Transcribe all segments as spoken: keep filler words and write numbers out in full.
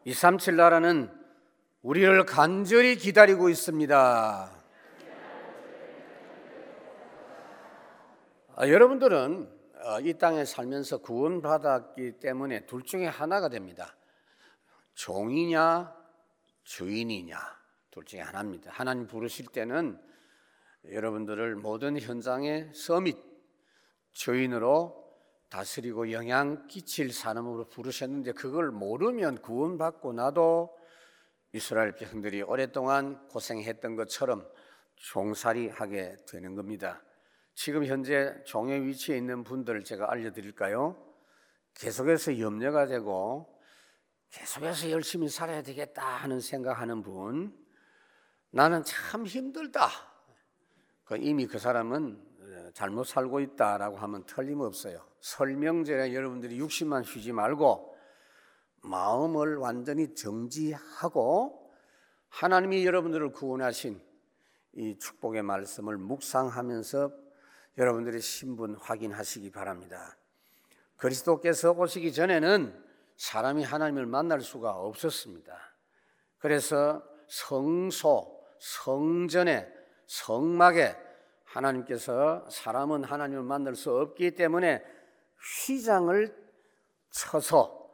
이백삼십칠 나라는 우리를 간절히 기다리고 있습니다. 아, 여러분들은 어, 이 땅에 살면서 구원받았기 때문에 둘 중에 하나가 됩니다. 종이냐 주인이냐, 둘 중에 하나입니다. 하나님 부르실 때는 여러분들을 모든 현장의 서밋 주인으로 다스리고 영향 끼칠 사람으로 부르셨는데, 그걸 모르면 구원받고 나도 이스라엘 백성들이 오랫동안 고생했던 것처럼 종살이 하게 되는 겁니다. 지금 현재 종의 위치에 있는 분들을 제가 알려드릴까요? 계속해서 염려가 되고 계속해서 열심히 살아야 되겠다 하는 생각하는 분, 나는 참 힘들다, 이미 그 사람은 잘못 살고 있다라고 하면 틀림없어요. 설명절에 여러분들이 육신만 쉬지 말고 마음을 완전히 정지하고 하나님이 여러분들을 구원하신 이 축복의 말씀을 묵상하면서 여러분들의 신분 확인하시기 바랍니다. 그리스도께서 오시기 전에는 사람이 하나님을 만날 수가 없었습니다. 그래서 성소, 성전에, 성막에 하나님께서 사람은 하나님을 만날 수 없기 때문에 휘장을 쳐서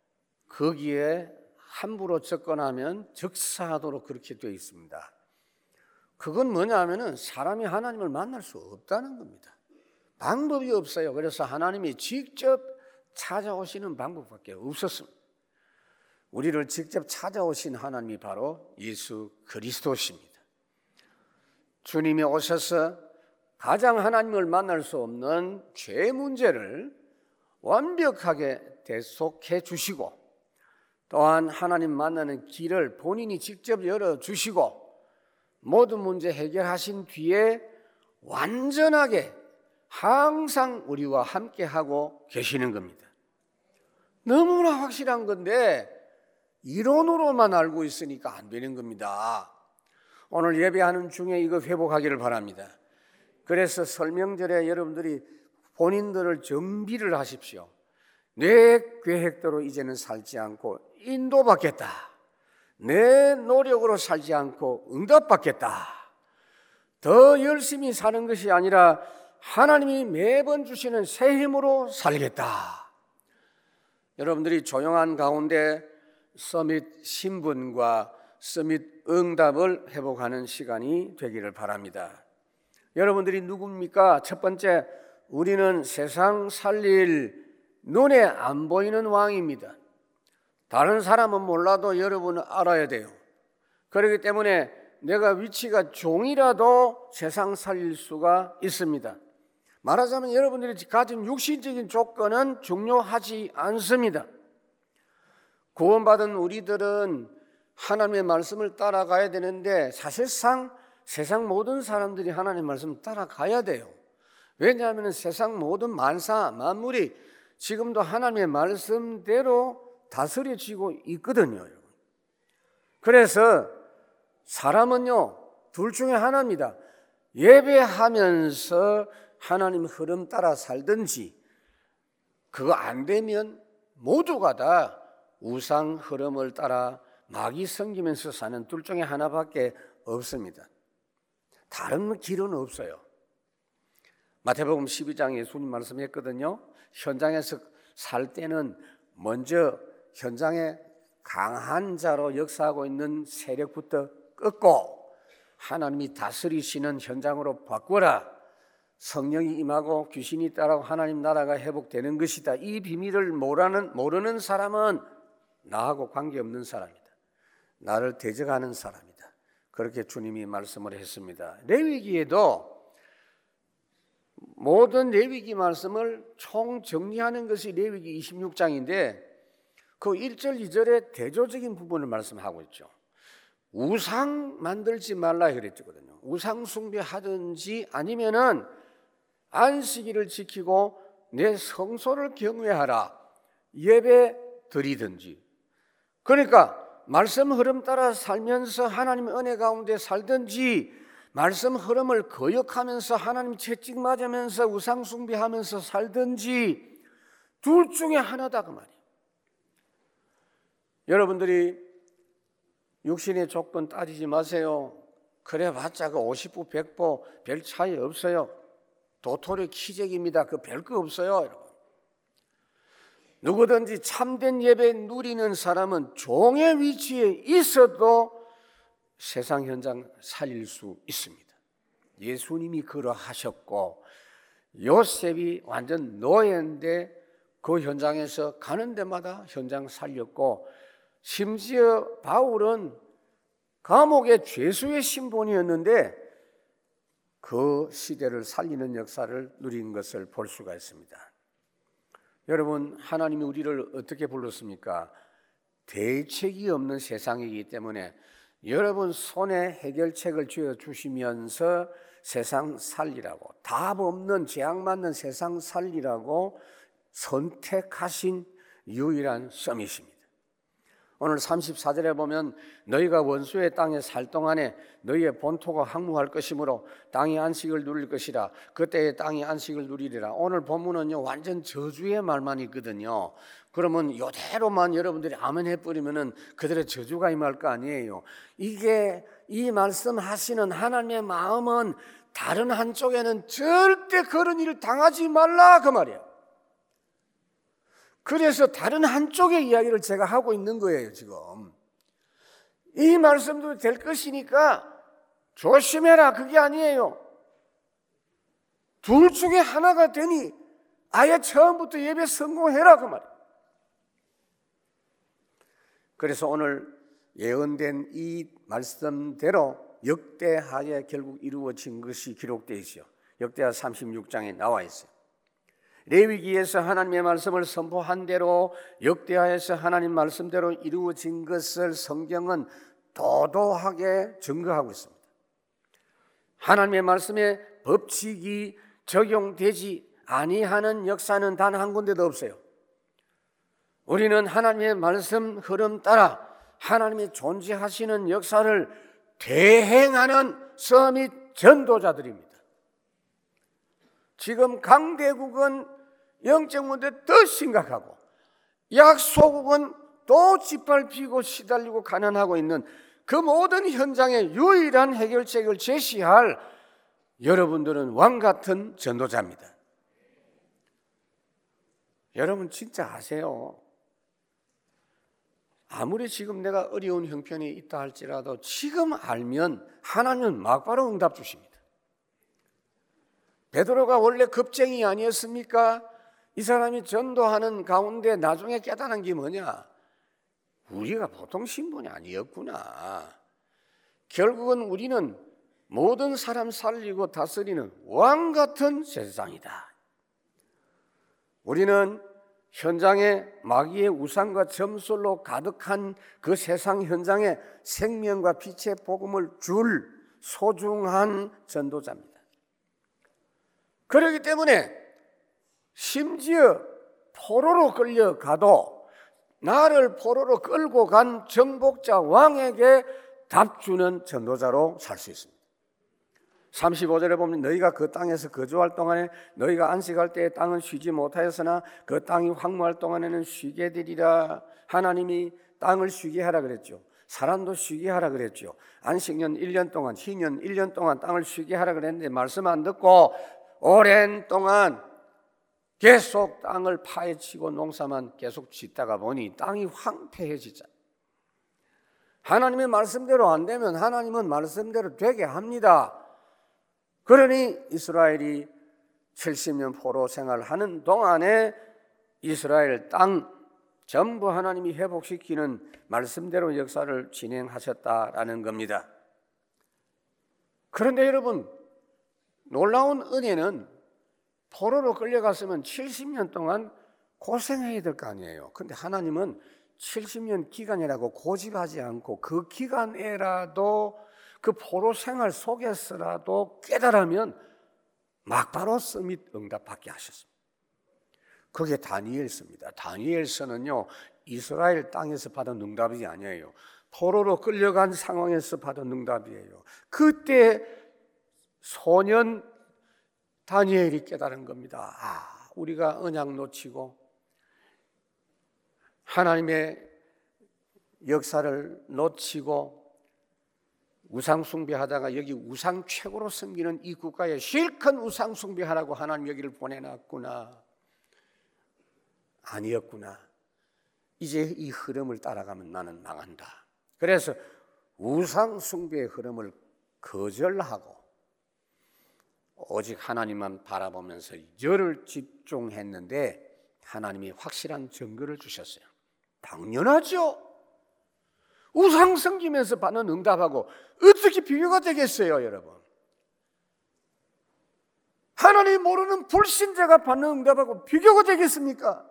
거기에 함부로 접근하면 즉사하도록 그렇게 되어 있습니다. 그건 뭐냐면은 사람이 하나님을 만날 수 없다는 겁니다. 방법이 없어요. 그래서 하나님이 직접 찾아오시는 방법밖에 없었습니다. 우리를 직접 찾아오신 하나님이 바로 예수 그리스도십니다. 주님이 오셔서 가장 하나님을 만날 수 없는 죄 문제를 완벽하게 대속해 주시고, 또한 하나님 만나는 길을 본인이 직접 열어주시고 모든 문제 해결하신 뒤에 완전하게 항상 우리와 함께하고 계시는 겁니다. 너무나 확실한 건데 이론으로만 알고 있으니까 안 되는 겁니다. 오늘 예배하는 중에 이거 회복하기를 바랍니다. 그래서 설명절에 여러분들이 본인들을 정비를 하십시오. 내 계획대로 이제는 살지 않고 인도받겠다, 내 노력으로 살지 않고 응답받겠다, 더 열심히 사는 것이 아니라 하나님이 매번 주시는 새 힘으로 살겠다. 여러분들이 조용한 가운데 서밋 신분과 서밋 응답을 회복하는 시간이 되기를 바랍니다. 여러분들이 누굽니까? 첫 번째, 우리는 세상 살릴 눈에 안 보이는 왕입니다. 다른 사람은 몰라도 여러분은 알아야 돼요. 그렇기 때문에 내가 위치가 종이라도 세상 살릴 수가 있습니다. 말하자면 여러분들이 가진 육신적인 조건은 중요하지 않습니다. 구원받은 우리들은 하나님의 말씀을 따라가야 되는데, 사실상 세상 모든 사람들이 하나님의 말씀을 따라가야 돼요. 왜냐하면 세상 모든 만사 만물이 지금도 하나님의 말씀대로 다스려지고 있거든요. 그래서 사람은요, 둘 중에 하나입니다. 예배하면서 하나님 흐름 따라 살든지, 그거 안 되면 모두가 다 우상 흐름을 따라 마귀 섬기면서 사는 둘 중에 하나밖에 없습니다. 다른 길은 없어요. 마태복음 십이 장에 예수님 말씀했거든요. 현장에서 살 때는 먼저 현장에 강한 자로 역사하고 있는 세력부터 끊고 하나님이 다스리시는 현장으로 바꾸라. 성령이 임하고 귀신이 따라고 하나님 나라가 회복되는 것이다. 이 비밀을 모르는, 모르는 사람은 나하고 관계없는 사람이다. 나를 대적하는 사람이다. 그렇게 주님이 말씀을 했습니다. 레위기에도 모든 레위기 말씀을 총 정리하는 것이 레위기 이십육 장인데 그 일 절 이 절의 대조적인 부분을 말씀하고 있죠. 우상 만들지 말라 그랬거든요. 우상 숭배하든지 아니면은 안식일을 지키고 내 성소를 경외하라, 예배 드리든지. 그러니까 말씀 흐름 따라 살면서 하나님의 은혜 가운데 살든지, 말씀 흐름을 거역하면서 하나님 채찍 맞으면서 우상 숭배하면서 살든지, 둘 중에 하나다 그 말이에요. 여러분들이 육신의 조건 따지지 마세요. 그래봤자 그 오십 부 백 부 별 차이 없어요. 도토리 키재기입니다. 그 별 거 없어요. 여러분. 누구든지 참된 예배 누리는 사람은 종의 위치에 있어도 세상 현장 살릴 수 있습니다. 예수님이 그러하셨고, 요셉이 완전 노예인데 그 현장에서 가는 데마다 현장 살렸고, 심지어 바울은 감옥의 죄수의 신분이었는데 그 시대를 살리는 역사를 누린 것을 볼 수가 있습니다. 여러분, 하나님이 우리를 어떻게 불렀습니까? 대책이 없는 세상이기 때문에 여러분 손에 해결책을 쥐어주시면서 세상 살리라고, 답 없는 재앙 맞는 세상 살리라고 선택하신 유일한 썸이십니다. 오늘 삼십사 절에 보면 너희가 원수의 땅에 살 동안에 너희의 본토가 항무할 것이므로 땅이 안식을 누릴 것이라. 그때의 땅이 안식을 누리리라. 오늘 본문은요 완전 저주의 말만 있거든요. 그러면 이대로만 여러분들이 아멘 해버리면은 그들의 저주가 임할 거 아니에요. 이게 이 말씀하시는 하나님의 마음은 다른 한쪽에는 절대 그런 일을 당하지 말라 그 말이에요. 그래서 다른 한쪽의 이야기를 제가 하고 있는 거예요. 지금 이 말씀도 될 것이니까 조심해라 그게 아니에요. 둘 중에 하나가 되니 아예 처음부터 예배 성공해라 그 말이에요. 그래서 오늘 예언된 이 말씀대로 역대하에 결국 이루어진 것이 기록되어 있어요. 역대하 삼십육 장에 나와 있어요. 레위기에서 하나님의 말씀을 선포한 대로 역대하에서 하나님 말씀대로 이루어진 것을 성경은 도도하게 증거하고 있습니다. 하나님의 말씀에 법칙이 적용되지 아니하는 역사는 단 한 군데도 없어요. 우리는 하나님의 말씀 흐름 따라 하나님이 존재하시는 역사를 대행하는 서밋 전도자들입니다. 지금 강대국은 영적 문제 더 심각하고 약소국은 또 짓밟히고 시달리고 가난하고 있는 그 모든 현장에 유일한 해결책을 제시할 여러분들은 왕같은 전도자입니다. 여러분 진짜 아세요? 아무리 지금 내가 어려운 형편이 있다 할지라도 지금 알면 하나님은 막바로 응답 주십니다. 베드로가 원래 겁쟁이 아니었습니까? 이 사람이 전도하는 가운데 나중에 깨달은 게 뭐냐? 우리가 보통 신분이 아니었구나. 결국은 우리는 모든 사람 살리고 다스리는 왕 같은 세상이다. 우리는 현장에 마귀의 우상과 점술로 가득한 그 세상 현장에 생명과 빛의 복음을 줄 소중한 전도자입니다. 그렇기 때문에 심지어 포로로 끌려가도 나를 포로로 끌고 간 정복자 왕에게 답주는 전도자로 살 수 있습니다. 삼십오 절에 보면 너희가 그 땅에서 거주할 동안에 너희가 안식할 때에 땅은 쉬지 못하였으나 그 땅이 황무할 동안에는 쉬게 되리라. 하나님이 땅을 쉬게 하라 그랬죠. 사람도 쉬게 하라 그랬죠. 안식년 일 년 동안, 희년 일 년 동안 땅을 쉬게 하라 그랬는데 말씀 안 듣고 오랜 동안 계속 땅을 파헤치고 농사만 계속 짓다가 보니 땅이 황폐해지자. 하나님의 말씀대로 안 되면 하나님은 말씀대로 되게 합니다. 그러니 이스라엘이 칠십 년 포로 생활하는 동안에 이스라엘 땅 전부 하나님이 회복시키는 말씀대로 역사를 진행하셨다라는 겁니다. 그런데 여러분, 놀라운 은혜는 포로로 끌려갔으면 칠십 년 동안 고생해야 될 거 아니에요. 그런데 하나님은 칠십 년 기간이라고 고집하지 않고 그 기간에라도 그 포로 생활 속에서라도 깨달으면 막바로 서밋 응답받게 하셨습니다. 그게 다니엘서입니다. 다니엘서는요 이스라엘 땅에서 받은 응답이 아니에요. 포로로 끌려간 상황에서 받은 응답이에요. 그때 소년 다니엘이 깨달은 겁니다. 아, 우리가 언약 놓치고 하나님의 역사를 놓치고 우상 숭배하다가 여기 우상 최고로 섬기는 이 국가에 실컷 우상 숭배하라고 하나님 여기를 보내놨구나. 아니었구나. 이제 이 흐름을 따라가면 나는 망한다. 그래서 우상 숭배의 흐름을 거절하고 오직 하나님만 바라보면서 열을 집중했는데 하나님이 확실한 증거를 주셨어요. 당연하죠. 우상 섬기면서 받는 응답하고 어떻게 비교가 되겠어요, 여러분? 하나님 모르는 불신자가 받는 응답하고 비교가 되겠습니까?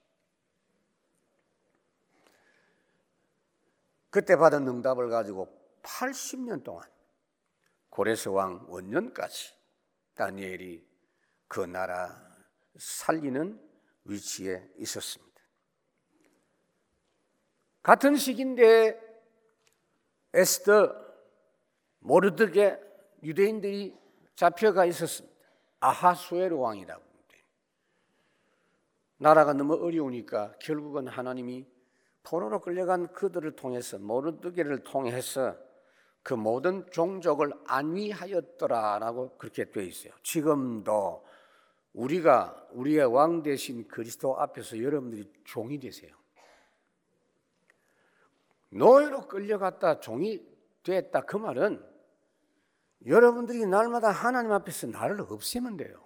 그때 받은 응답을 가지고 팔십 년 동안 고레스 왕 원년까지 다니엘이 그 나라 살리는 위치에 있었습니다. 같은 시기인데 에스더, 모르드게 유대인들이 잡혀가 있었습니다. 아하수에로 왕이라고 합니다. 나라가 너무 어려우니까 결국은 하나님이 포로로 끌려간 그들을 통해서 모르드게를 통해서 그 모든 종족을 안위하였더라라고 그렇게 되어 있어요. 지금도 우리가 우리의 왕 대신 그리스도 앞에서 여러분들이 종이 되세요. 노예로 끌려갔다 종이 됐다 그 말은 여러분들이 날마다 하나님 앞에서 나를 없애면 돼요.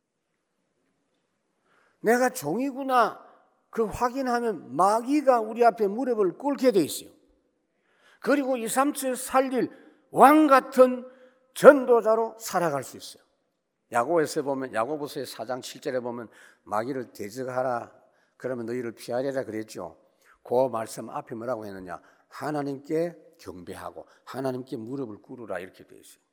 내가 종이구나 그 확인하면 마귀가 우리 앞에 무릎을 꿇게 돼 있어요. 그리고 이 삼 주 살릴 왕 같은 전도자로 살아갈 수 있어요. 야고보에서 보면 야고보서의 사 장 칠 절에 보면 마귀를 대적하라 그러면 너희를 피하리라 그랬죠. 그 말씀 앞에 뭐라고 했느냐? 하나님께 경배하고 하나님께 무릎을 꿇으라 이렇게 되어 있어요.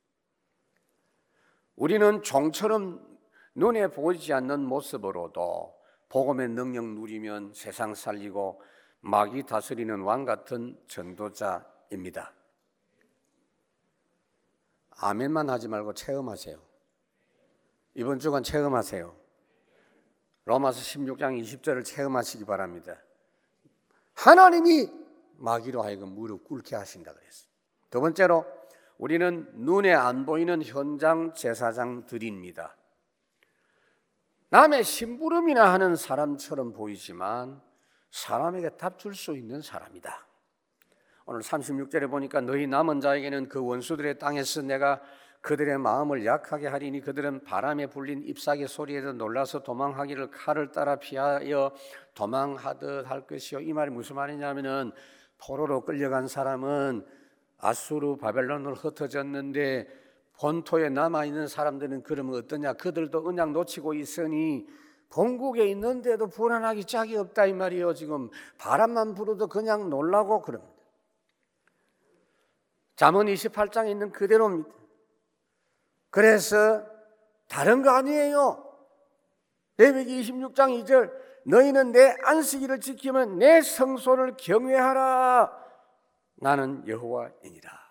우리는 종처럼 눈에 보이지 않는 모습으로도 복음의 능력 누리면 세상 살리고 마귀 다스리는 왕 같은 전도자입니다. 아멘만 하지 말고 체험하세요. 이번 주간 체험하세요. 로마서 십육 장 이십 절을 체험하시기 바랍니다. 하나님이 마귀로 하여금 무릎 꿇게 하신다 그랬어요. 두 번째로 우리는 눈에 안 보이는 현장 제사장들입니다. 남의 심부름이나 하는 사람처럼 보이지만 사람에게 답 줄 수 있는 사람이다. 오늘 삼십육 절에 보니까 너희 남은 자에게는 그 원수들의 땅에서 내가 그들의 마음을 약하게 하리니 그들은 바람에 불린 잎사귀 소리에도 놀라서 도망하기를 칼을 따라 피하여 도망하듯 할 것이요. 이 말이 무슨 말이냐면은 포로로 끌려간 사람은 아수르 바벨론으로 흩어졌는데 본토에 남아있는 사람들은 그러면 어떠냐? 그들도 언약 놓치고 있으니 본국에 있는데도 불안하기 짝이 없다 이 말이에요. 지금 바람만 불어도 그냥 놀라고 그럽니다. 잠언 이십팔 장에 있는 그대로입니다. 그래서 다른 거 아니에요. 레위기 이십육 장 이 절 너희는 내 안식일을 지키면 내 성소를 경외하라. 나는 여호와이니라.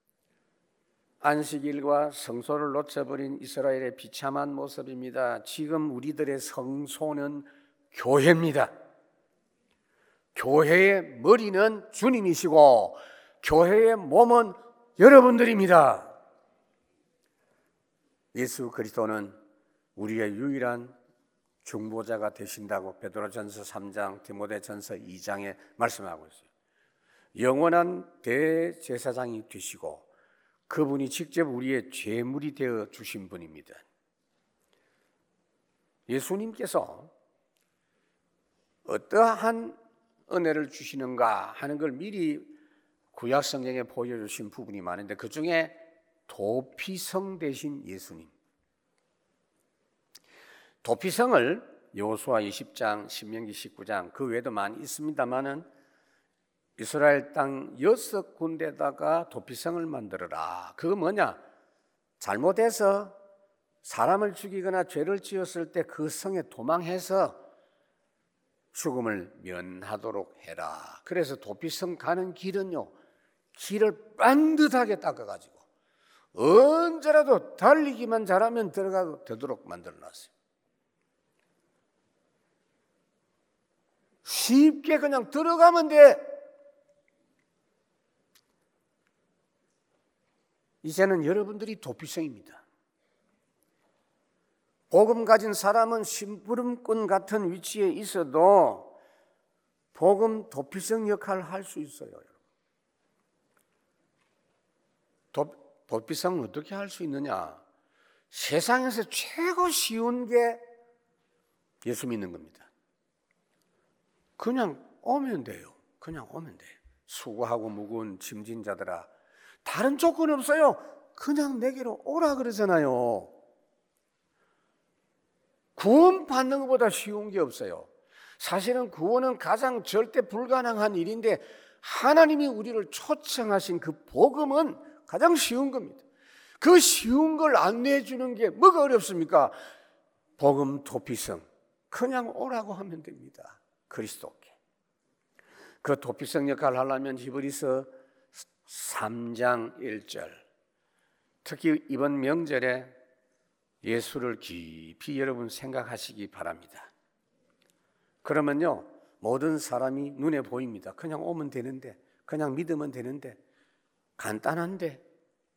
안식일과 성소를 놓쳐버린 이스라엘의 비참한 모습입니다. 지금 우리들의 성소는 교회입니다. 교회의 머리는 주님이시고 교회의 몸은 여러분들입니다. 예수 그리스도는 우리의 유일한 중보자가 되신다고 베드로전서 삼 장, 디모데전서 이 장에 말씀하고 있어요. 영원한 대제사장이 되시고 그분이 직접 우리의 죄물이 되어 주신 분입니다. 예수님께서 어떠한 은혜를 주시는가 하는 걸 미리 구약 성경에 보여주신 부분이 많은데 그 중에 도피성 되신 예수님. 도피성을 여호수아 이십 장, 신명기 십구 장 그 외에도 많이 있습니다만은 이스라엘 땅 여섯 군데다가 도피성을 만들어라. 그거 뭐냐? 잘못해서 사람을 죽이거나 죄를 지었을 때 그 성에 도망해서 죽음을 면하도록 해라. 그래서 도피성 가는 길은요, 길을 반듯하게 닦아가지고 언제라도 달리기만 잘하면 들어가도 되도록 만들어놨어요. 쉽게 그냥 들어가면 돼. 이제는 여러분들이 도피성입니다. 복음 가진 사람은 심부름꾼 같은 위치에 있어도 복음 도피성 역할을 할 수 있어요. 도, 도피성은 어떻게 할 수 있느냐? 세상에서 최고 쉬운 게 예수 믿는 겁니다. 그냥 오면 돼요. 그냥 오면 돼. 수고하고 무거운 짐진 자들아, 다른 조건 없어요. 그냥 내게로 오라 그러잖아요. 구원 받는 것보다 쉬운 게 없어요. 사실은 구원은 가장 절대 불가능한 일인데 하나님이 우리를 초청하신 그 복음은 가장 쉬운 겁니다. 그 쉬운 걸 안내해 주는 게 뭐가 어렵습니까? 복음 도피성. 그냥 오라고 하면 됩니다. 그리스도께. 그 도피성 역할을 하려면 히브리서 삼 장 일 절, 특히 이번 명절에 예수를 깊이 여러분 생각하시기 바랍니다. 그러면요, 모든 사람이 눈에 보입니다. 그냥 오면 되는데, 그냥 믿으면 되는데, 간단한데,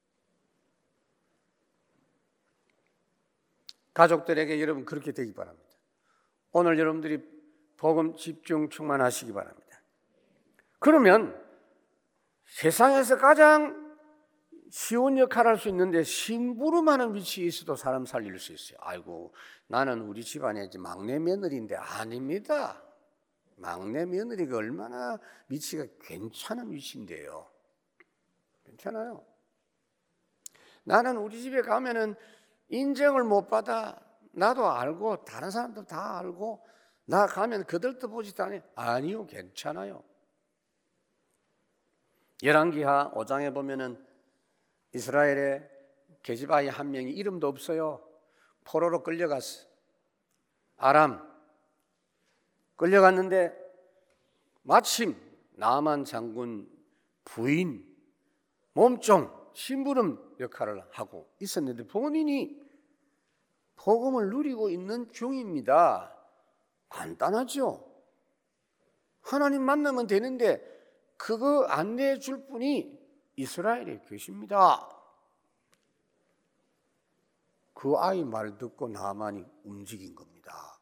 가족들에게 여러분 그렇게 되기 바랍니다. 오늘 여러분들이 복음 집중 충만하시기 바랍니다. 그러면 세상에서 가장 쉬운 역할을 할 수 있는데 심부름하는 위치에 있어도 사람 살릴 수 있어요. 아이고, 나는 우리 집안의 막내 며느리인데. 아닙니다. 막내 며느리가 얼마나 위치가 괜찮은 위치인데요. 괜찮아요. 나는 우리 집에 가면은 인정을 못 받아. 나도 알고 다른 사람도 다 알고 나 가면 그들도 보지도 않아요. 아니요, 괜찮아요. 열왕기하 오 장에 보면은 이스라엘의 계집아이 한 명이 이름도 없어요. 포로로 끌려갔어. 아람 끌려갔는데 마침 나아만 장군 부인 몸종 심부름 역할을 하고 있었는데 본인이 복음을 누리고 있는 중입니다. 간단하죠. 하나님 만나면 되는데 그거 안내해 줄 분이 이스라엘에 계십니다. 그 아이 말 듣고 나만이 움직인 겁니다.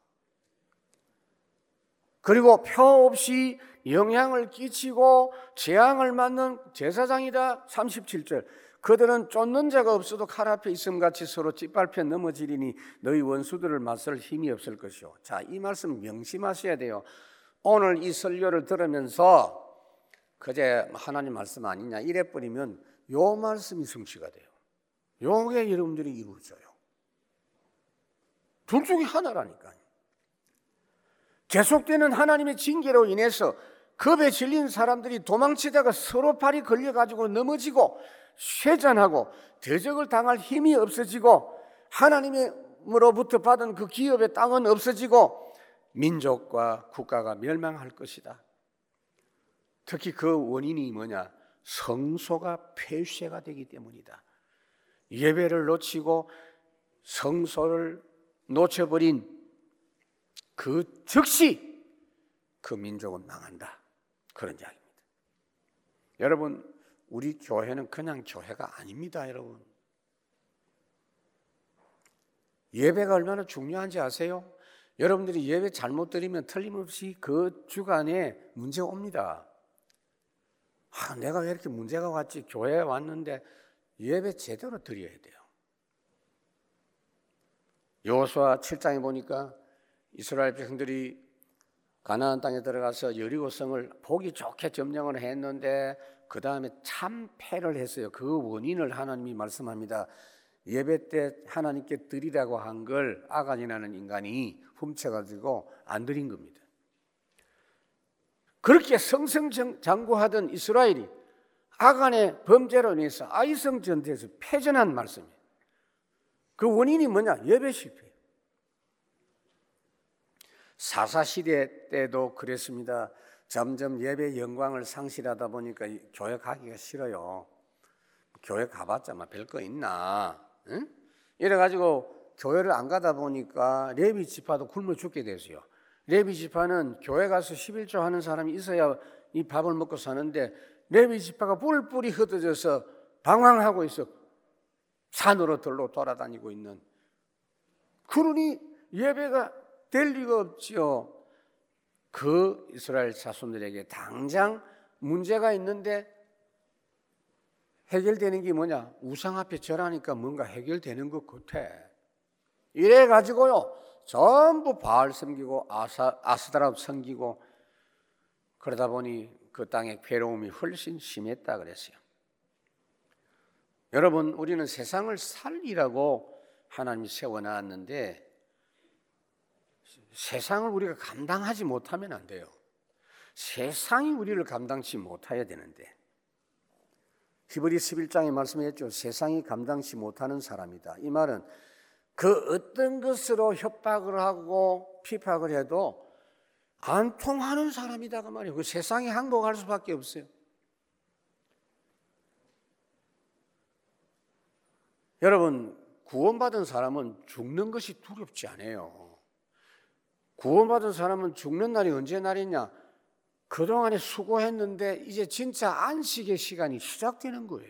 그리고 표 없이 영향을 끼치고 재앙을 맞는 제사장이다. 삼십칠 절. 그들은 쫓는 자가 없어도 칼 앞에 있음같이 서로 짓밟혀 넘어지리니 너희 원수들을 맞설 힘이 없을 것이요. 자, 이 말씀 명심하셔야 돼요. 오늘 이 설교를 들으면서 그제 하나님 말씀 아니냐 이래 버리면 요 말씀이 성취가 돼요. 요게 여러분들이 이루어져요. 둘 중에 하나라니까요. 계속되는 하나님의 징계로 인해서 겁에 질린 사람들이 도망치다가 서로 팔이 걸려가지고 넘어지고 쇠잔하고 대적을 당할 힘이 없어지고 하나님으로부터 받은 그 기업의 땅은 없어지고 민족과 국가가 멸망할 것이다. 특히 그 원인이 뭐냐? 성소가 폐쇄가 되기 때문이다. 예배를 놓치고 성소를 놓쳐버린 그 즉시 그 민족은 망한다. 그런 이야기입니다. 여러분, 우리 교회는 그냥 교회가 아닙니다, 여러분. 예배가 얼마나 중요한지 아세요? 여러분들이 예배 잘못 드리면 틀림없이 그 주간에 문제 옵니다. 아, 내가 왜 이렇게 문제가 왔지? 교회에 왔는데 예배 제대로 드려야 돼요. 여호수아 칠 장에 보니까 이스라엘 백성들이 가나안 땅에 들어가서 여리고성을 보기 좋게 점령을 했는데 그 다음에 참패를 했어요. 그 원인을 하나님이 말씀합니다. 예배 때 하나님께 드리라고 한 걸 아간이라는 인간이 훔쳐가지고 안 드린 겁니다. 그렇게 성성장구하던 이스라엘이 아간의 범죄로 인해서 아이성 전투에서 패전한 말씀이에요. 그 원인이 뭐냐? 예배 실패. 사사시대 때도 그랬습니다. 점점 예배 영광을 상실하다 보니까 교회 가기가 싫어요. 교회 가봤자 별거 있나? 응? 이래가지고 교회를 안 가다 보니까 레위 지파도 굶어 죽게 됐어요. 레위 지파는 교회 가서 십일조 하는 사람이 있어야 이 밥을 먹고 사는데 레위 지파가 뿔뿔이 흩어져서 방황하고 있어. 산으로 들로 돌아다니고 있는, 그러니 예배가 될 리가 없지요. 그 이스라엘 자손들에게 당장 문제가 있는데 해결되는 게 뭐냐? 우상 앞에 절하니까 뭔가 해결되는 것 같아. 이래 가지고요 전부 바알 섬기고 아사, 아스다라 섬기고 그러다 보니 그 땅의 괴로움이 훨씬 심했다 그랬어요. 여러분, 우리는 세상을 살리라고 하나님이 세워놨는데 세상을 우리가 감당하지 못하면 안 돼요. 세상이 우리를 감당치 못해야 되는데, 히브리 십일 장에 말씀했죠. 세상이 감당치 못하는 사람이다. 이 말은 그 어떤 것으로 협박을 하고 핍박을 해도 안 통하는 사람이다 그 말이에요. 그 세상에 항복할 수밖에 없어요. 여러분, 구원받은 사람은 죽는 것이 두렵지 않아요. 구원받은 사람은 죽는 날이 언제 날이냐? 그동안에 수고했는데 이제 진짜 안식의 시간이 시작되는 거예요.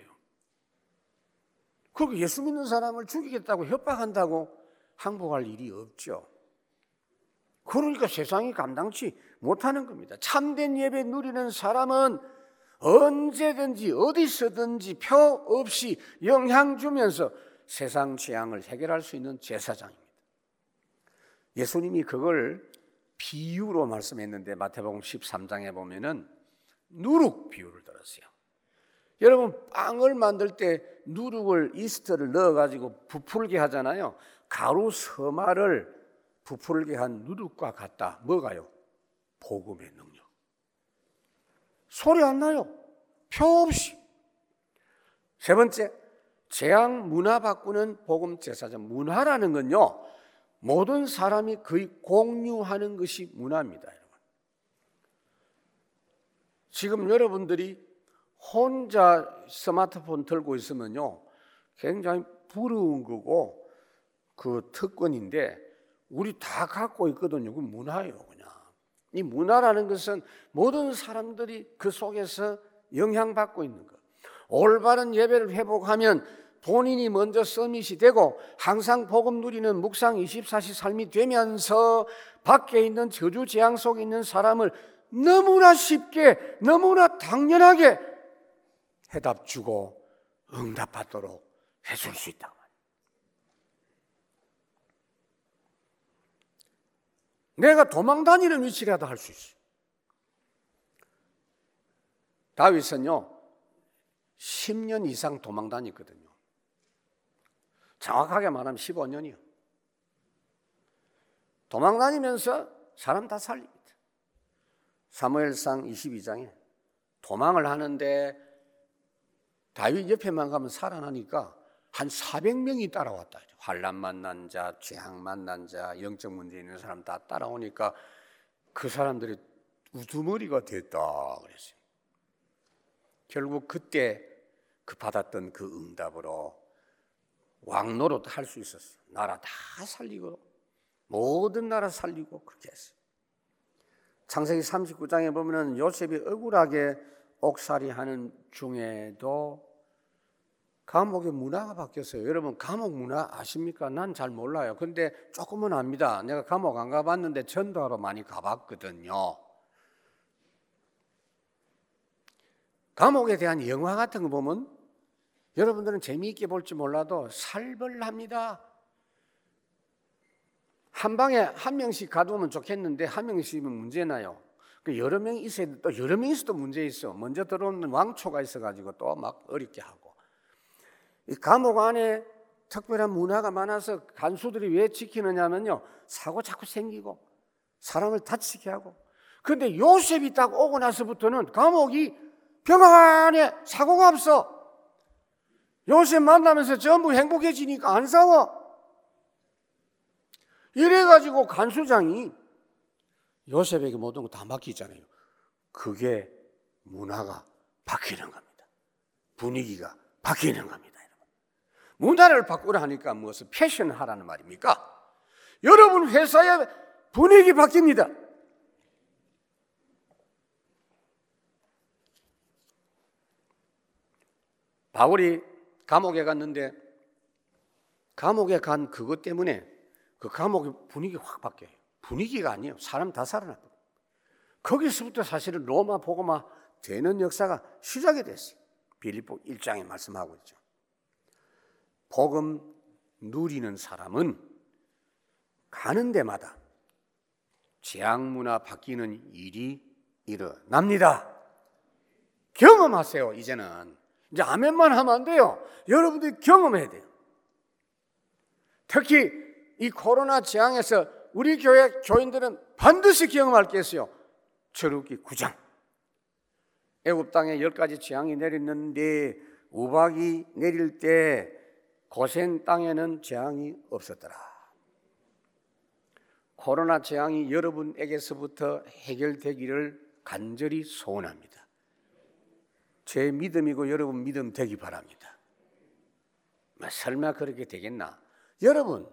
그리고 예수 믿는 사람을 죽이겠다고 협박한다고 항복할 일이 없죠. 그러니까 세상이 감당치 못하는 겁니다. 참된 예배 누리는 사람은 언제든지 어디서든지 표 없이 영향 주면서 세상 재앙을 해결할 수 있는 제사장입니다. 예수님이 그걸 비유로 말씀했는데 마태복음 십삼 장에 보면은 누룩 비유를 들었어요. 여러분, 빵을 만들 때 누룩을 이스트를 넣어가지고 부풀게 하잖아요. 가루 서말을 부풀게 한 누룩과 같다. 뭐가요? 복음의 능력. 소리 안 나요. 표 없이. 세 번째, 재앙 문화 바꾸는 복음 제사장. 문화라는 건요, 모든 사람이 거의 공유하는 것이 문화입니다. 여러분. 지금 여러분들이 혼자 스마트폰 들고 있으면요 굉장히 부러운 거고 그 특권인데 우리 다 갖고 있거든요. 그 문화예요. 그냥 이 문화라는 것은 모든 사람들이 그 속에서 영향받고 있는 것. 올바른 예배를 회복하면 본인이 먼저 서밋이 되고 항상 복음 누리는 묵상 이십사 시 삶이 되면서 밖에 있는 저주 재앙 속에 있는 사람을 너무나 쉽게 너무나 당연하게 해답 주고 응답받도록 해줄 수 있다. 내가 도망 다니는 위치라도 할 수 있어요. 다윗은요 십 년 이상 도망 다녔거든요. 정확하게 말하면 십오 년이요. 도망 다니면서 사람 다 살립니다. 사무엘상 이십이 장에 도망을 하는데 다윗 옆에만 가면 살아나니까 한 사백 명이 따라왔다. 환난 만난 자, 재앙 만난 자, 영적 문제 있는 사람 다 따라오니까 그 사람들이 우두머리가 됐다 그랬어요. 결국 그때 그 받았던 그 응답으로 왕노릇 할 수 있었어요. 나라 다 살리고 모든 나라 살리고 그렇게 했어요. 창세기 삼십구 장에 보면은 요셉이 억울하게 옥살이하는 중에도 감옥의 문화가 바뀌었어요. 여러분 감옥 문화 아십니까? 난 잘 몰라요. 근데 조금은 압니다. 내가 감옥 안 가봤는데 전도하러 많이 가봤거든요. 감옥에 대한 영화 같은 거 보면 여러분들은 재미있게 볼지 몰라도 살벌합니다. 한 방에 한 명씩 가두면 좋겠는데 한 명씩이면 문제나요. 여러 명이 있어야 또 여러 명이 있어도 문제 있어. 먼저 들어오는 왕초가 있어가지고 또 막 어렵게 하고. 이 감옥 안에 특별한 문화가 많아서 간수들이 왜 지키느냐면요 사고 자꾸 생기고 사람을 다치게 하고. 그런데 요셉이 딱 오고 나서부터는 감옥이 평안해. 사고가 없어. 요셉 만나면서 전부 행복해지니까 안 싸워. 이래가지고 간수장이 요셉에게 모든 거 다 맡기잖아요. 그게 문화가 바뀌는 겁니다. 분위기가 바뀌는 겁니다. 여러분. 문화를 바꾸라 하니까 무엇을 패션하라는 말입니까? 여러분 회사의 분위기 바뀝니다. 바울이 감옥에 갔는데 감옥에 간 그것 때문에 그 감옥의 분위기가 확 바뀌어요. 분위기가 아니에요. 사람 다 살아났거든요. 거기서부터 사실은 로마 복음화 되는 역사가 시작이 됐어요. 빌립보 일 장에 말씀하고 있죠. 복음 누리는 사람은 가는 데마다 재앙 문화 바뀌는 일이 일어납니다. 경험하세요. 이제는 이제 아멘만 하면 안 돼요. 여러분들이 경험해야 돼요. 특히 이 코로나 재앙에서 우리 교회 교인들은 반드시 경험할 게 있어요. 출애굽기 구 장. 애굽 땅에 열 가지 재앙이 내렸는데 우박이 내릴 때 고센 땅에는 재앙이 없었더라. 코로나 재앙이 여러분에게서부터 해결되기를 간절히 소원합니다. 제 믿음이고 여러분 믿음 되기 바랍니다. 설마 그렇게 되겠나? 여러분,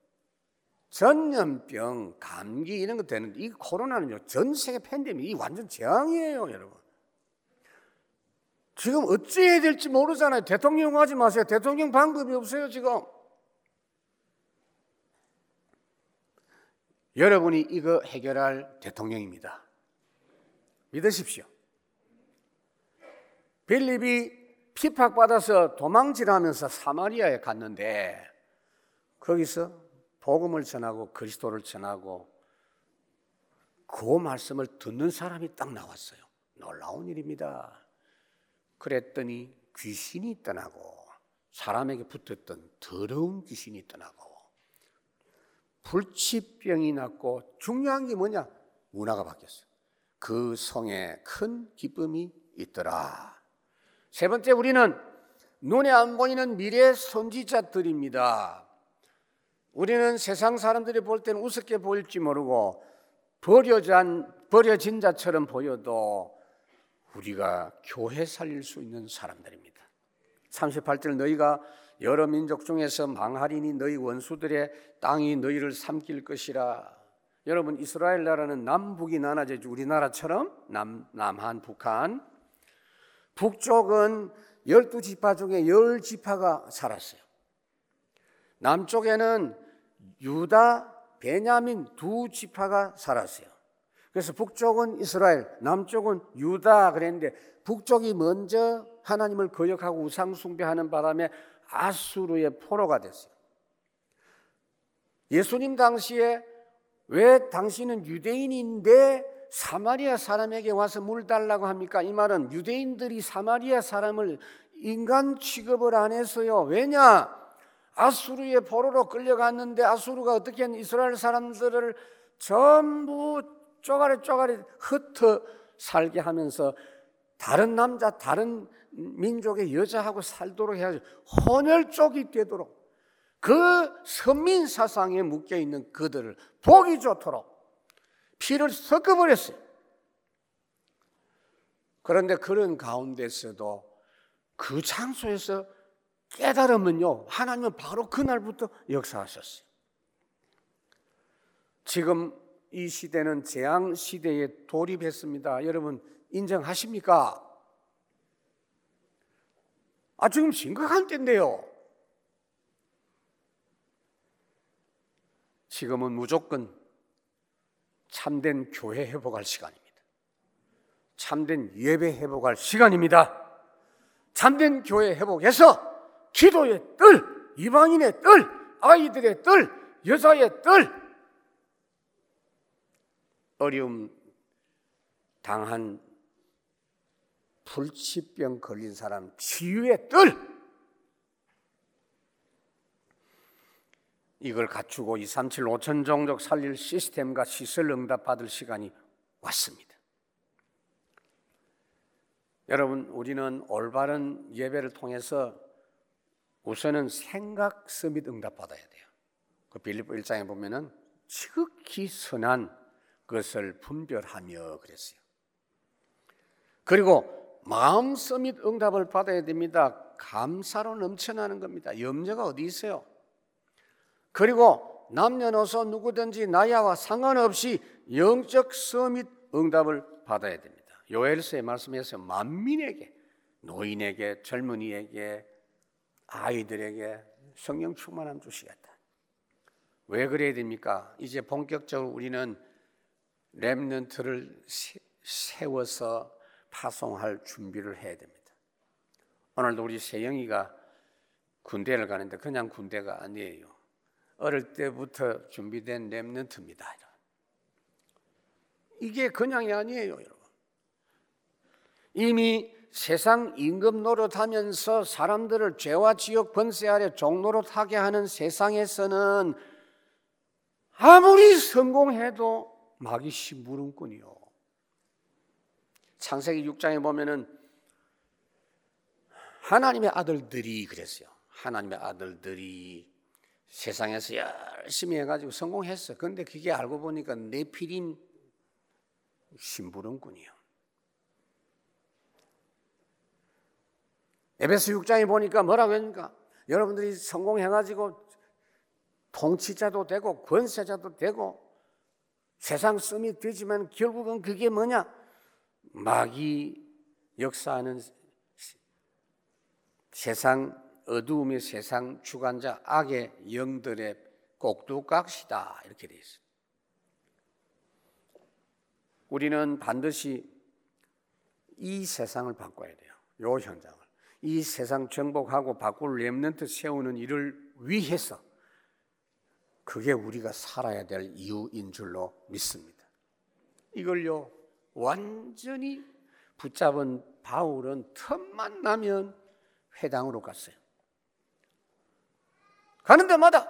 전염병, 감기 이런 거 되는데 이 코로나는요, 전 세계 팬데믹, 이 완전 재앙이에요, 여러분. 지금 어찌해야 될지 모르잖아요. 대통령 하지 마세요. 대통령 방법이 없어요, 지금. 여러분이 이거 해결할 대통령입니다. 믿으십시오. 빌립이 핍박받아서 도망질하면서 사마리아에 갔는데 거기서 복음을 전하고 그리스도를 전하고 그 말씀을 듣는 사람이 딱 나왔어요. 놀라운 일입니다. 그랬더니 귀신이 떠나고 사람에게 붙었던 더러운 귀신이 떠나고 불치병이 낫고 중요한 게 뭐냐? 문화가 바뀌었어요. 그 성에 큰 기쁨이 있더라. 세 번째, 우리는 눈에 안 보이는 미래 선지자들입니다. 우리는 세상 사람들이 볼 때는 우습게 보일지 모르고 버려진, 버려진 자처럼 보여도 우리가 교회 살릴 수 있는 사람들입니다. 삼십팔 절 너희가 여러 민족 중에서 망하리니 너희 원수들의 땅이 너희를 삼킬 것이라. 여러분, 이스라엘 나라는 남북이 나눠져 우리나라처럼 남, 남한, 북한. 북쪽은 열두 지파 중에 열 지파가 살았어요. 남쪽에는 유다, 베냐민 두 지파가 살았어요. 그래서 북쪽은 이스라엘, 남쪽은 유다 그랬는데 북쪽이 먼저 하나님을 거역하고 우상 숭배하는 바람에 아수르의 포로가 됐어요. 예수님 당시에 왜 당신은 유대인인데 사마리아 사람에게 와서 물 달라고 합니까? 이 말은 유대인들이 사마리아 사람을 인간 취급을 안 했어요. 왜냐? 아수르의 포로로 끌려갔는데 아수르가 어떻게 했는 이스라엘 사람들을 전부 쪼가리 쪼가리 흩어 살게 하면서 다른 남자, 다른 민족의 여자하고 살도록 해야지 혼혈족이 되도록 그 선민 사상에 묶여있는 그들을 보기 좋도록 피를 섞어버렸어요. 그런데 그런 가운데서도 그 장소에서 깨달으면요, 하나님은 바로 그날부터 역사하셨어요. 지금 이 시대는 재앙 시대에 돌입했습니다. 여러분 인정하십니까? 아, 지금 심각한 때인데요. 지금은 무조건 참된 교회 회복할 시간입니다. 참된 예배 회복할 시간입니다. 참된 교회 회복해서 기도의 뜰, 이방인의 뜰, 아이들의 뜰, 여자의 뜰, 어려움 당한 불치병 걸린 사람 치유의 뜰, 이걸 갖추고 이삼칠 오천 종족 살릴 시스템과 시설 응답 받을 시간이 왔습니다. 여러분, 우리는 올바른 예배를 통해서 우선은 생각 서밋 응답 받아야 돼요. 그 빌립보 일 장에 보면은 지극히 선한 것을 분별하며 그랬어요. 그리고 마음 서밋 응답을 받아야 됩니다. 감사로 넘쳐나는 겁니다. 염려가 어디 있어요? 그리고 남녀노소 누구든지 나이와 상관없이 영적 서밋 응답을 받아야 됩니다. 요엘서의 말씀에서 만민에게, 노인에게, 젊은이에게, 아이들에게 성령 충만함 주시겠다. 왜 그래야 됩니까? 이제 본격적으로 우리는 렘넌트를 세워서 파송할 준비를 해야 됩니다. 오늘도 우리 세영이가 군대를 가는데 그냥 군대가 아니에요. 어릴 때부터 준비된 렘넌트입니다. 이게 그냥이 아니에요, 여러분. 이미 세상 임금 노릇하면서 사람들을 죄와 지옥 권세 아래 종노릇하게 하는 세상에서는 아무리 성공해도 마귀 심부름꾼이요. 창세기 육 장에 보면은 하나님의 아들들이 그랬어요. 하나님의 아들들이 세상에서 열심히 해가지고 성공했어. 그런데 그게 알고 보니까 네피림 심부름꾼이요. 에베소 육 장에 보니까 뭐라고 합니까? 여러분들이 성공해가지고 통치자도 되고 권세자도 되고 세상 씀이 되지만 결국은 그게 뭐냐? 마귀 역사하는 세상 어두움의 세상 주관자 악의 영들의 꼭두각시다 이렇게 되어 있어요. 우리는 반드시 이 세상을 바꿔야 돼요. 이 현장을. 이 세상 정복하고 바꿀 렘넌트 세우는 일을 위해서 그게 우리가 살아야 될 이유인 줄로 믿습니다. 이걸요 완전히 붙잡은 바울은 틈만 나면 회당으로 갔어요. 가는 데마다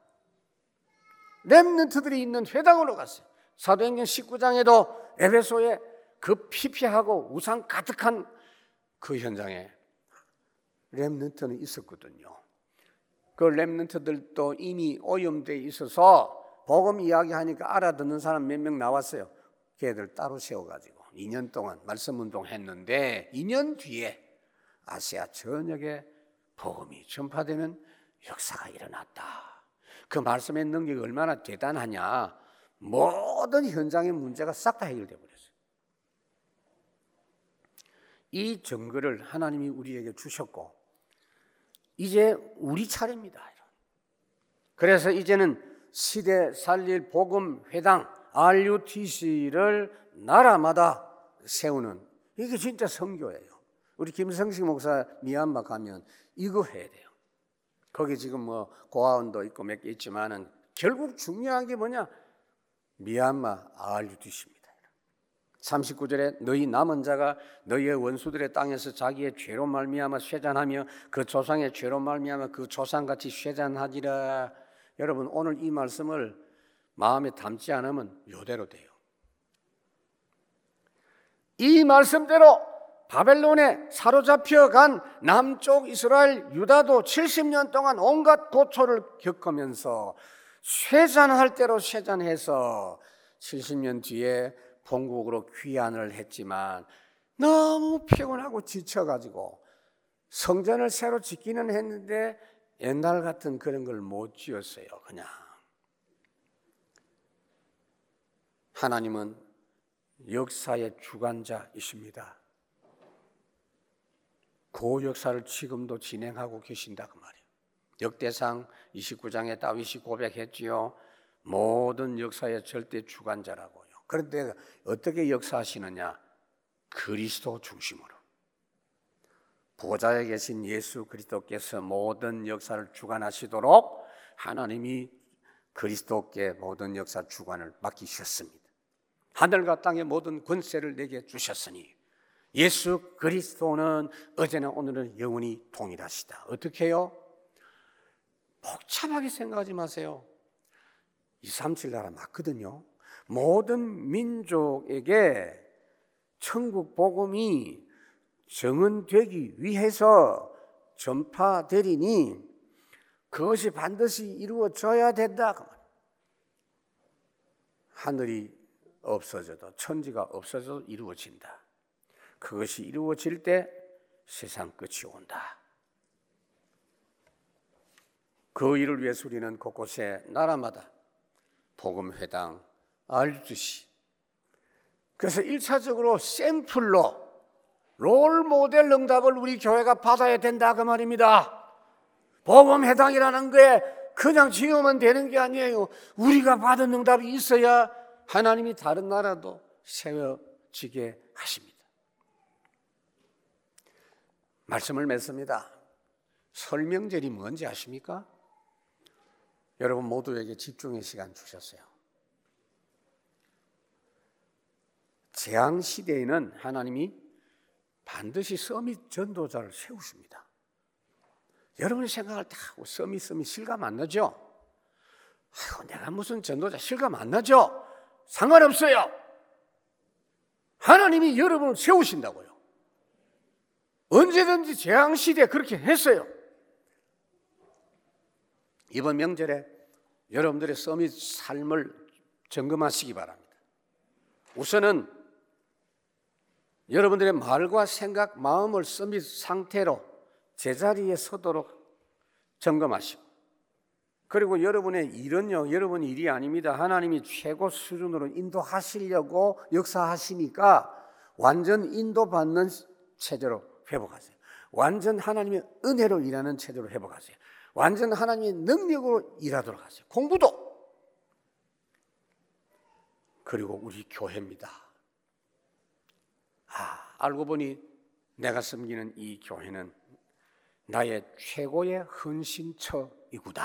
렘넌트들이 있는 회당으로 갔어요. 사도행전 십구 장에도 에베소에 그 피폐하고 우상 가득한 그 현장에 렘넌트는 있었거든요. 그 렘넌트들도 이미 오염되어 있어서 복음 이야기하니까 알아듣는 사람 몇 명 나왔어요. 걔들 따로 세워가지고 이 년 동안 말씀 운동했는데 이 년 뒤에 아시아 전역에 복음이 전파되는 역사가 일어났다. 그 말씀의 능력이 얼마나 대단하냐. 모든 현장의 문제가 싹 다 해결되어 버렸어요. 이 증거를 하나님이 우리에게 주셨고 이제 우리 차례입니다. 그래서 이제는 시대 살릴 복음 회당 알유티씨를 나라마다 세우는 이게 진짜 선교예요. 우리 김성식 목사 미얀마 가면 이거 해야 돼요. 거기 지금 뭐 고아원도 있고 몇 개 있지만은 결국 중요한 게 뭐냐? 미얀마 알유티씨입니다. 삼십구 절에 너희 남은 자가 너희의 원수들의 땅에서 자기의 죄로 말미암아 쇠잔하며 그 조상의 죄로 말미암아 그 조상같이 쇠잔하지라. 여러분 오늘 이 말씀을 마음에 담지 않으면 요대로 돼요. 이 말씀대로 바벨론에 사로잡혀 간 남쪽 이스라엘 유다도 칠십 년 동안 온갖 고초를 겪으면서 쇠잔할 대로 쇠잔해서 칠십 년 뒤에 본국으로 귀환을 했지만 너무 피곤하고 지쳐가지고 성전을 새로 짓기는 했는데 옛날 같은 그런 걸 못 지었어요. 그냥 하나님은 역사의 주관자이십니다. 그 역사를 지금도 진행하고 계신다 그 말이에요. 역대상 이십구 장에 다윗이 고백했지요. 모든 역사의 절대 주관자라고요. 그런데 어떻게 역사하시느냐? 그리스도 중심으로. 보좌에 계신 예수 그리스도께서 모든 역사를 주관하시도록 하나님이 그리스도께 모든 역사 주관을 맡기셨습니다. 하늘과 땅의 모든 권세를 내게 주셨으니 예수 그리스도는 어제나 오늘은 영원히 동일하시다. 어떻게 해요? 복잡하게 생각하지 마세요. 이백삼십칠 나라 맞거든요. 모든 민족에게 천국 복음이 정언되기 위해서 전파되리니 그것이 반드시 이루어져야 된다. 하늘이 없어져도 천지가 없어져도 이루어진다. 그것이 이루어질 때 세상 끝이 온다. 그 일을 위해서 우리는 곳곳에 나라마다 복음회당 알듯이 그래서 일차적으로 샘플로 롤모델 응답을 우리 교회가 받아야 된다 그 말입니다. 복음회당이라는 거에 그냥 지으면 되는 게 아니에요. 우리가 받은 응답이 있어야 하나님이 다른 나라도 세워지게 하십니다. 말씀을 맺습니다. 설 명절이 뭔지 아십니까? 여러분 모두에게 집중의 시간 주셨어요. 재앙 시대에는 하나님이 반드시 서밋 전도자를 세우십니다. 여러분이 생각할 때 서밋 서밋 실감 안 나죠? 아이고, 내가 무슨 전도자 실감 안 나죠? 상관없어요. 하나님이 여러분을 세우신다고요. 언제든지 재앙 시대에 그렇게 했어요. 이번 명절에 여러분들의 서밋 삶을 점검하시기 바랍니다. 우선은 여러분들의 말과 생각, 마음을 서밋 상태로 제자리에 서도록 점검하시고, 그리고 여러분의 일은요, 여러분 일이 아닙니다. 하나님이 최고 수준으로 인도하시려고 역사하시니까 완전 인도받는 체제로 회복하세요. 완전 하나님의 은혜로 일하는 체제로 회복하세요. 완전 하나님의 능력으로 일하도록 하세요. 공부도. 그리고 우리 교회입니다. 아, 알고 보니 내가 섬기는 이 교회는 나의 최고의 헌신처이구나.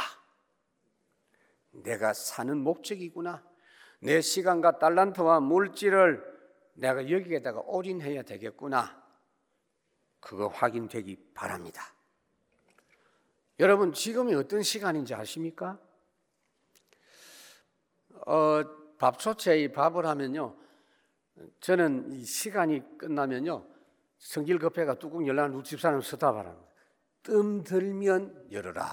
내가 사는 목적이구나. 내 시간과 달란트와 물질을 내가 여기에다가 올인해야 되겠구나. 그거 확인되기 바랍니다. 여러분, 지금이 어떤 시간인지 아십니까? 어, 밥솥에 밥을 하면요, 저는 이 시간이 끝나면요, 성질 급해가 뚜껑 열라는 우리 집사람 서다바랍니다. 뜸 들면 열어라.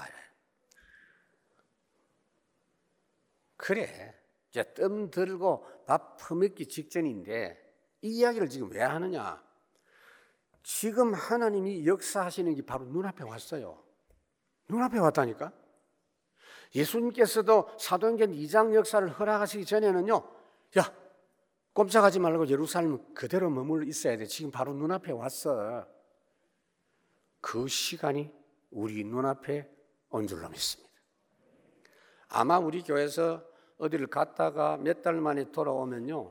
그래, 이제 뜸 들고 밥 퍼먹기 직전인데 이 이야기를 지금 왜 하느냐? 지금 하나님이 역사하시는 게 바로 눈앞에 왔어요. 눈앞에 왔다니까? 예수님께서도 사도행전 이 장 역사를 허락하시기 전에는요, 야, 꼼짝하지 말고 예루살렘 그대로 머물러 있어야 돼. 지금 바로 눈앞에 왔어. 그 시간이 우리 눈앞에 온 줄로 믿습니다. 아마 우리 교회에서 어디를 갔다가 몇 달 만에 돌아오면요,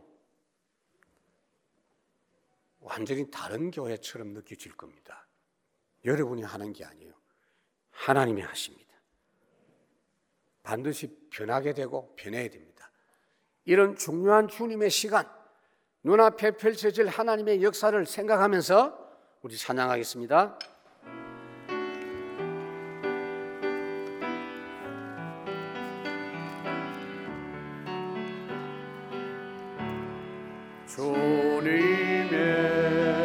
완전히 다른 교회처럼 느껴질 겁니다. 여러분이 하는 게 아니에요. 하나님이 하십니다. 반드시 변하게 되고 변해야 됩니다. 이런 중요한 주님의 시간, 눈앞에 펼쳐질 하나님의 역사를 생각하면서 우리 찬양하겠습니다. 주님의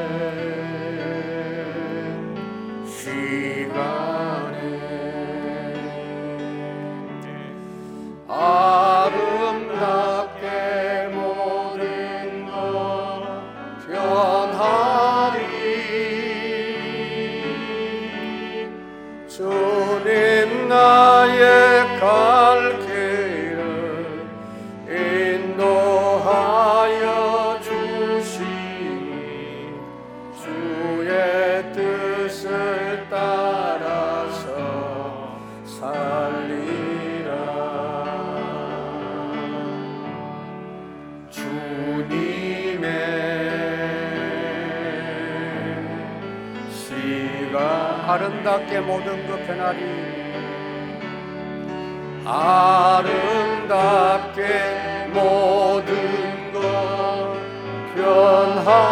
아름답게 모든 것 변하리. 주님 나의 갈 길을 인도하여 주시니 주의 뜻을 따라서 살리. 아름답게 모든 것 변하리. 아름답게 모든 것 변하리.